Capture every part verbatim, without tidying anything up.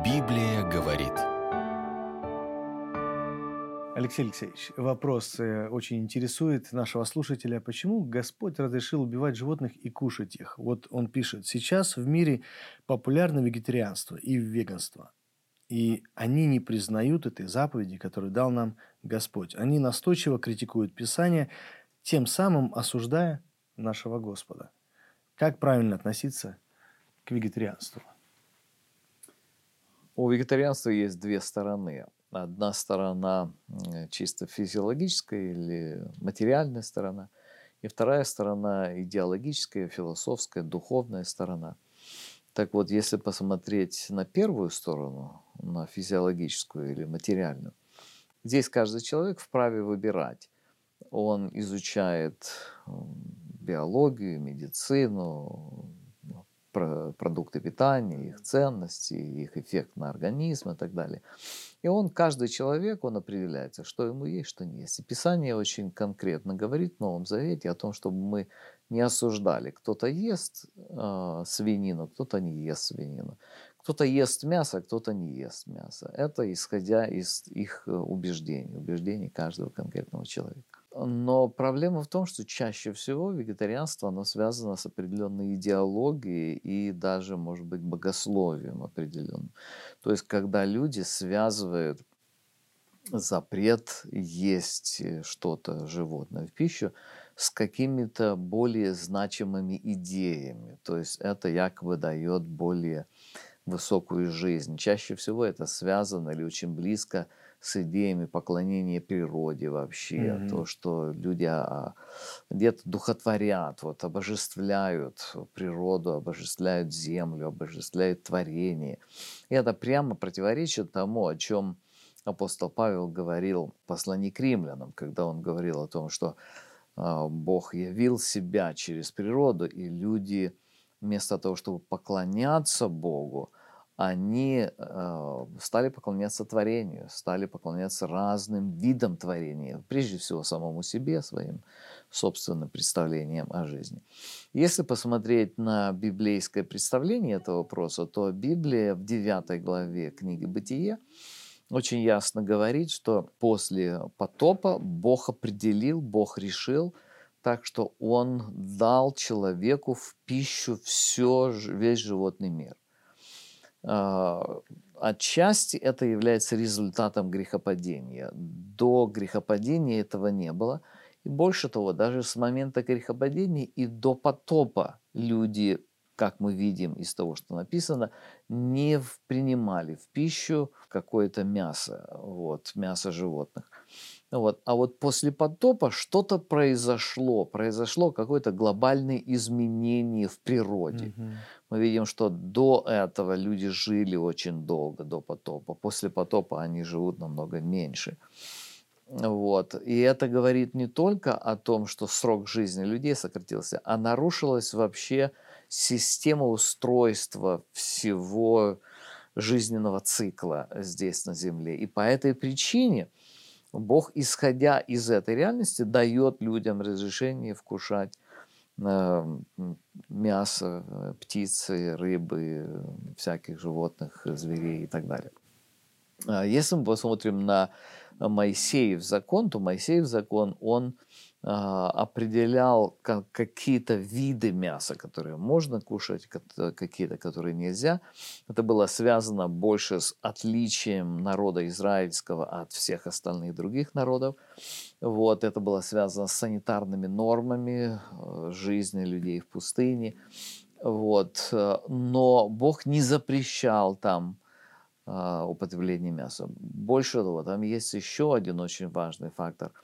Библия говорит. Алексей Алексеевич, вопрос э, очень интересует нашего слушателя. Почему Господь разрешил убивать животных и кушать их? Вот он пишет, сейчас в мире популярно вегетарианство и веганство. И они не признают этой заповеди, которую дал нам Господь. Они настойчиво критикуют Писание, тем самым осуждая нашего Господа. Как правильно относиться к вегетарианству? У вегетарианства есть две стороны. Одна сторона м, чисто физиологическая или материальная сторона, и вторая сторона идеологическая, философская, духовная сторона. Так вот, если посмотреть на первую сторону, на физиологическую или материальную, здесь каждый человек вправе выбирать. Он изучает м, биологию, медицину, ну, про- продукты питания, их ценности, их эффект на организм и так далее. И он, каждый человек, он определяется, что ему есть, что не есть. И Писание очень конкретно говорит в Новом Завете о том, чтобы мы не осуждали. Кто-то ест э, свинину, кто-то не ест свинину. Кто-то ест мясо, кто-то не ест мясо. Это исходя из их э, убеждений, убеждений каждого конкретного человека. Но проблема в том, что чаще всего вегетарианство, оно связано с определенной идеологией и даже, может быть, богословием определенным. То есть, когда люди связывают запрет есть э, что-то животное в пищу с какими-то более значимыми идеями. То есть это якобы дает более высокую жизнь. Чаще всего это связано или очень близко с идеями поклонения природе вообще. Мгм. То, что люди а, где-то духотворят, вот, обожествляют природу, обожествляют землю, обожествляют творение. И это прямо противоречит тому, о чем апостол Павел говорил в послании к римлянам, когда он говорил о том, что а, Бог явил себя через природу, и люди вместо того, чтобы поклоняться Богу, они э, стали поклоняться творению, стали поклоняться разным видам творения, прежде всего самому себе, своим собственным представлениям о жизни. Если посмотреть на библейское представление этого вопроса, то Библия в девятой главе книги «Бытие» очень ясно говорит, что после потопа Бог определил, Бог решил, так что Он дал человеку в пищу все, весь животный мир. А, Отчасти это является результатом грехопадения. До грехопадения этого не было. И больше того, даже с момента грехопадения и до потопа люди, как мы видим из того, что написано, не в- принимали в пищу какое-то мясо, вот, мясо животных. Вот. А вот после потопа что-то произошло, произошло какое-то глобальное изменение в природе. Мгм. Мы видим, что до этого люди жили очень долго, до потопа. После потопа они живут намного меньше. Вот. И это говорит не только о том, что срок жизни людей сократился, а нарушилась вообще система устройства всего жизненного цикла здесь на Земле. И по этой причине Бог, исходя из этой реальности, дает людям разрешение вкушать э, м, мясо, э, птицы, рыбы, э, всяких животных, э, зверей и так далее. А Если мы посмотрим на Моисеев закон, то Моисеев закон, он а, определял ка- какие-то виды мяса, которые можно кушать, кот- какие-то, которые нельзя. Это было связано больше с отличием народа израильского от всех остальных других народов. Вот, это было связано с санитарными нормами э, жизни людей в пустыне. Вот, э, но Бог не запрещал там а, употребление мяса. Больше того, там есть еще один очень важный фактор.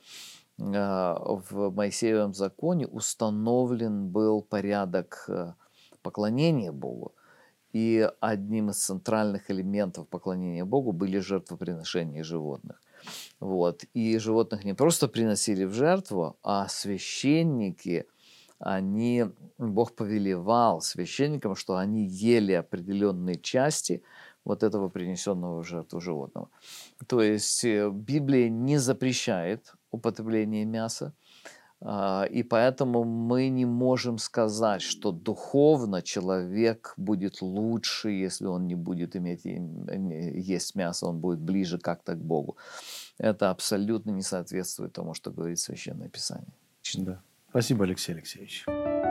А, В Моисеевом законе установлен был порядок э, поклонения Богу. И одним из центральных элементов поклонения Богу были жертвоприношения животных. Вот. И животных не просто приносили в жертву, а священники, они, Бог повелевал священникам, что они ели определенные части вот этого принесенного в жертву животного. То есть э, Библия не запрещает употребление мяса, А, И поэтому мы не можем сказать, что духовно человек будет лучше, если он не будет иметь и- не- есть мясо, он будет ближе как-то к Богу. Это абсолютно не соответствует тому, что говорит Священное Писание. Да. Спасибо, Алексей Алексеевич.